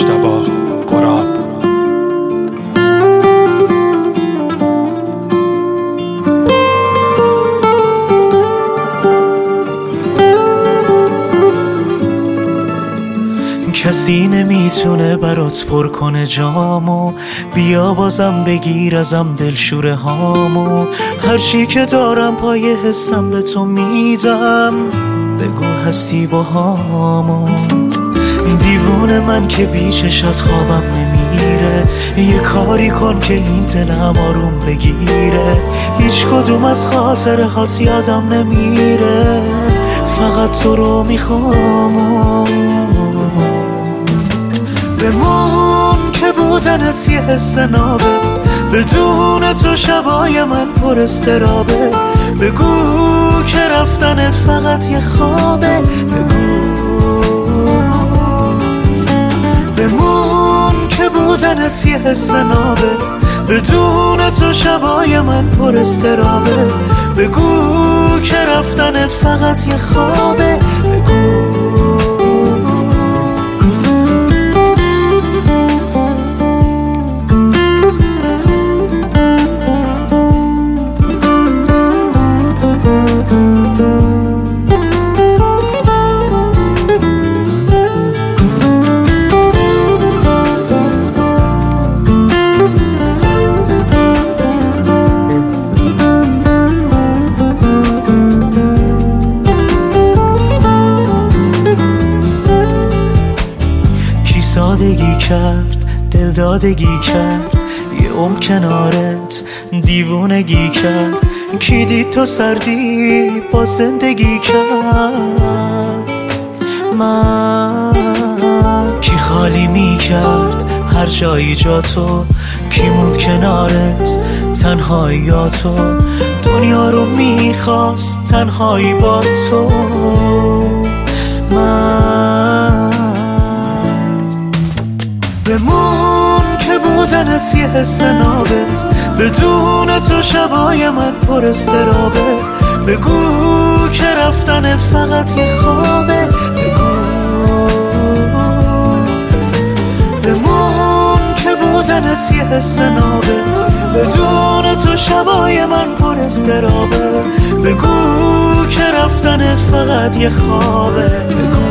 مجتبی قراب. کسی نمیتونه برات پر کنه جامو، بیا بازم بگیر ازم دلشوره هامو. هرچی که دارم پای حسم به تو میدم، بگو هستی با هامو. دیوونه من که بیشش از خوابم نمیره، یه کاری کن که این دلم آروم بگیره. هیچ کدوم از خاطره هات یادم نمیره، فقط تو رو میخوام. بمون که بودنت یه حس نابه، بدون تو شبای من پر استرابه. بگو که رفتنت فقط یه خوابه، بگو. بمون که بودنت یه حس نابه، بدون تو شبای من پر استرابه. بگو که رفتنت فقط یه خوابه، بگو. سادگی کرد، دل دادگی کرد، یه عمر کنارت دیوونگی کرد. کی دید تو سردی با زندگی کرد؟ من کی خالی می کرد هر جایی جا تو؟ کی موند کنارت تنهایی یا تو؟ دنیا رو میخواست تنهایی با تو. من بمون که بودنت یه حس نابه، بدون تو شبای من پر استرابه. بگو که رفتنت فقط یه خوابه، بگو. بمون که بودنت یه حس نابه، بدون تو شبای من پر استرابه. بگو که رفتنت فقط یه خوابه، بگو.